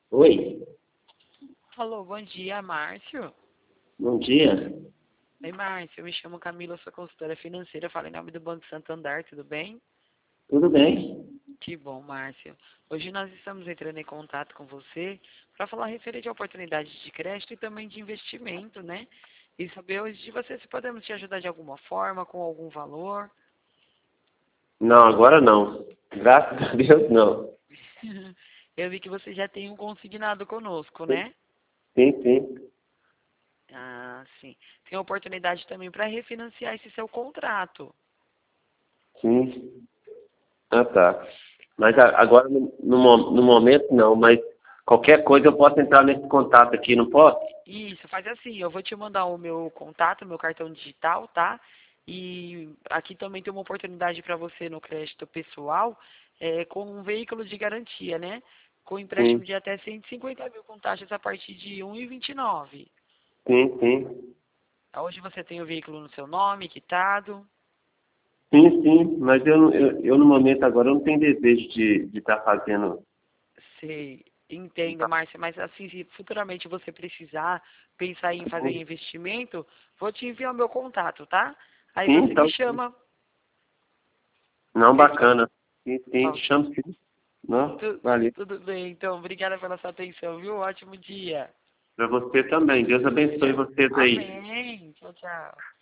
Oi, Alô, bom dia, Márcio. bom dia. Oi, Márcio, eu me chamo Camila, sou consultora financeira, falo em nome do Banco Santander, tudo bem? Tudo bem? Que bom, Márcio. Hoje nós estamos entrando em contato com você para falar referente a oportunidades de crédito e também de investimento, né? E saber hoje de você se podemos te ajudar de alguma forma, com algum valor. Não, agora não. Graças a Deus, não. Eu vi que você já tem um consignado conosco, né? Sim, sim, Ah, sim. Tem oportunidade também para refinanciar esse seu contrato. sim. Ah, tá. Mas agora, no momento, não. Mas qualquer coisa eu posso entrar nesse contato aqui, não posso? Isso, faz assim, eu vou te mandar o meu contato, meu cartão digital, tá? E aqui também tem uma oportunidade para você no crédito pessoal, com um veículo de garantia, né? Com empréstimo Sim, de até 150 mil com taxas a partir de 1,29. sim, sim. Hoje você tem o veículo no seu nome, quitado. Sim, sim. Mas no momento agora, eu não tenho desejo de estar fazendo. Sei, entendo, Márcia, mas assim, se futuramente você precisar pensar em fazer investimento, vou te enviar o meu contato, tá? Aí Sim, você me então. chama. Não, Perfeito. bacana. Sim, sim. Chamo sim. Não, valeu. Tudo bem, então. Obrigada pela sua atenção, viu? Ótimo dia. Para você também. Deus abençoe Tchau. vocês aí. Amém. Tchau, tchau.